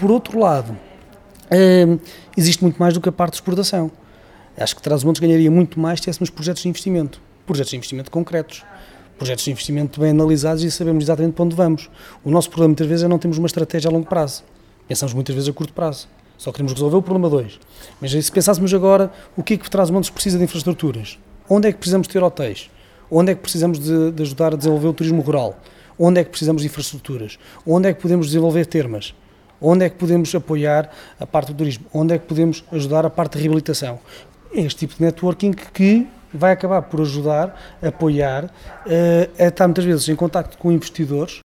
Por outro lado, existe muito mais do que a parte de exportação. Acho que Trás-os-Montes ganharia muito mais se tivéssemos projetos de investimento concretos, projetos de investimento bem analisados e sabemos exatamente para onde vamos. O nosso problema muitas vezes é não termos uma estratégia a longo prazo, pensamos muitas vezes a curto prazo, só queremos resolver o problema 2. Mas se pensássemos agora o que é que Trás-os-Montes precisa de infraestruturas, onde é que precisamos ter hotéis, onde é que precisamos de ajudar a desenvolver o turismo rural, onde é que precisamos de infraestruturas, onde é que podemos desenvolver termas, onde é que podemos apoiar a parte do turismo, onde é que podemos ajudar a parte de reabilitação. É este tipo de networking que vai acabar por ajudar, apoiar, a estar muitas vezes em contacto com investidores